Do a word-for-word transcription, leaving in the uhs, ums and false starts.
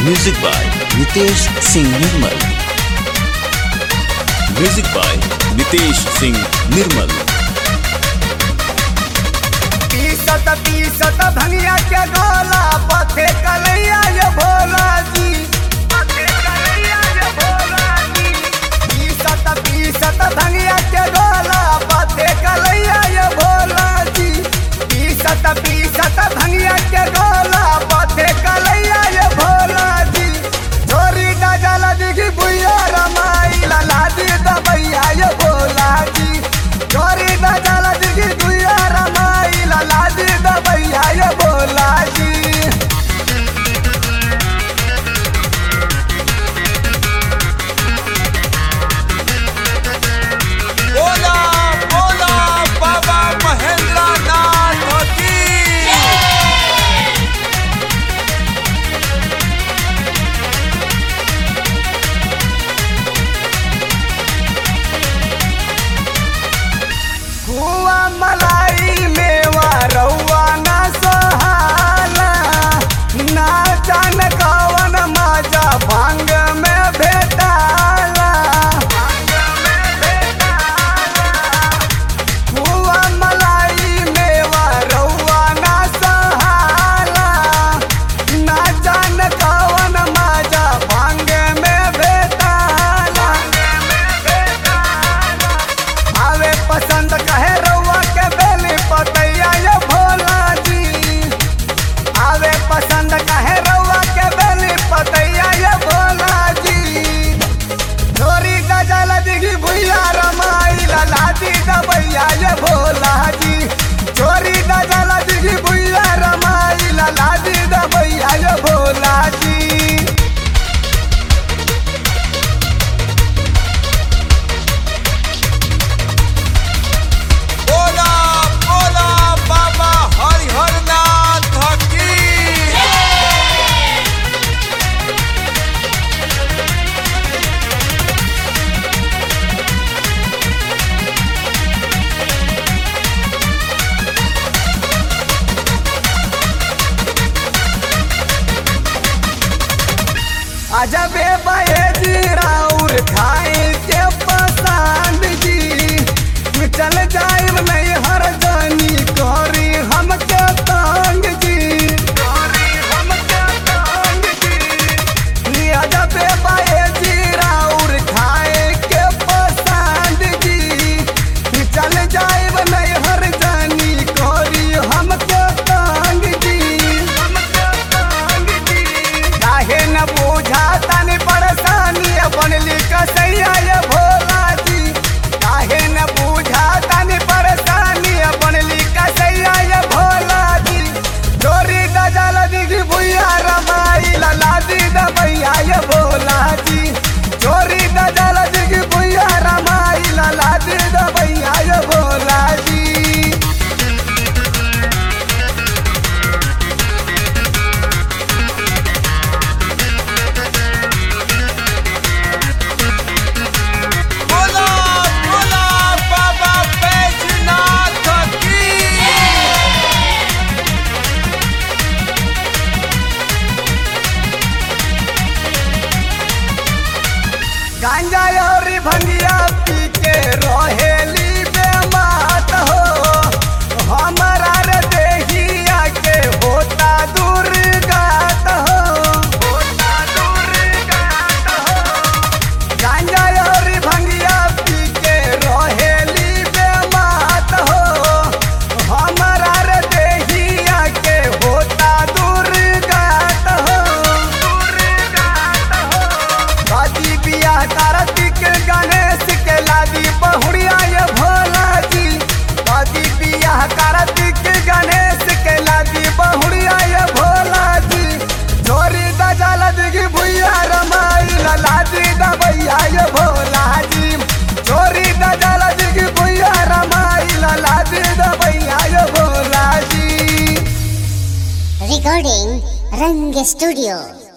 Music by Nitesh Singh Nirmal. Music by Nitesh Singh Nirmal. पीसत पीसत भंगिया के गोला पथे कलैया ये भोला जी, पथे कलैया ये भोला जी। पीसत पीसत भंगिया के गोला पथे कलैया ये भोला जी। पीसत पीसत भंगिया के गोला पथे कलैया ये भोला जी। छोरी ना जाला दिखी बुया रमाई लाला दी दबैया ये भोला जी। छोरी ना जाला दिखी बुया रमाई लाला दी दबैया ये भोला जी। बोला बोला बाबा महेंद्र नाथ की। कुआ मलाई मेवा रउआ ना सहाला, ना जान कवन मजा भांग में भेटाला। कुआ मलाई मेवा रउआ ना सहाला, ना जान कवन मजा भांग में भेटाला। आवे पसंद कहे रउआ के बेली पतैया ये भोला जी। आवे पसंद कहे रउआ के बेली पतैया ये भोला जी। छोरी गजल दिखी भुइया रमाई लाला दी दबैया ये भोला जी। छोरी गजल दिखी भुइया रमाई लाला दी दबैया ये भोला जी। बोला बोला बाबा हरिहर नाथ की। अजबे बहे जी राउर खाए के पसंद जी। चल जाइब नहीं हर जानी करी हमके तंग जी, करी हमके तंग जी। अजबे बहे जी राउर खाए के पसंद जी। चल जाइब नहीं हर जानी करी हमके तंग जी, हमके तंग जी। काहे न बुझा तनी परेशानी बनली कसैया ये भोला जी। काहे न बुझा तनी परेशानी बनली कसैया ये भोला जी। चोरी गजल दिखी भुइया रमाई लाला दी दबैया ये भोला जी। चोरी गजल दिखी भुइया रमाई लाला दी दबैया ये भोला जी। बोला बोला बाबा बैजनाथ की। गांजा और भंगिया पी के रहेली बेमात हो। हमारा रे देहिया के होता दुर्गात हो, होता दुर्गात हो। गांजा और भंगिया पी के रहेली बेमात हो। हमारा रे देहिया के होता दुर्गात हो, दुर्गात हो। शादी बियाह कार्तिक गणेश के लादी बहुड़िया ये भोला जी। शादी बियाह कार्तिक गणेश के लादी बहुड़िया ये भोला जी। छोरी दजल दिखी भुइया रमाई लाला दी दबैया ये भोला जी। छोरी दजल दिखी भुइया रमाई लाला दी दबैया ये Bhola ji. Recording Rang Studio.